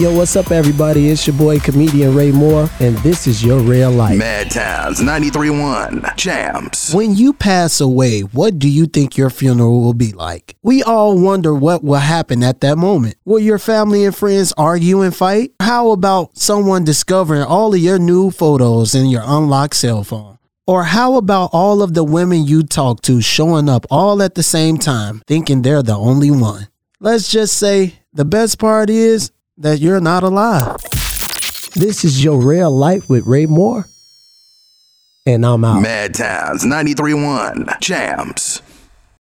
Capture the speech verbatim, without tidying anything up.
Yo, what's up, everybody? It's your boy, comedian Ray Moore, and this is Your Real Life. Mad Towns ninety-three point one Jams. When you pass away, what do you think your funeral will be like? We all wonder what will happen at that moment. Will your family and friends argue and fight? How about someone discovering all of your new photos in your unlocked cell phone? Or how about all of the women you talk to showing up all at the same time, thinking they're the only one? Let's just say the best part is that you're not alive. This is Your Real Life with Ray Moore, and I'm out. Mad Towns ninety-three point one Jams.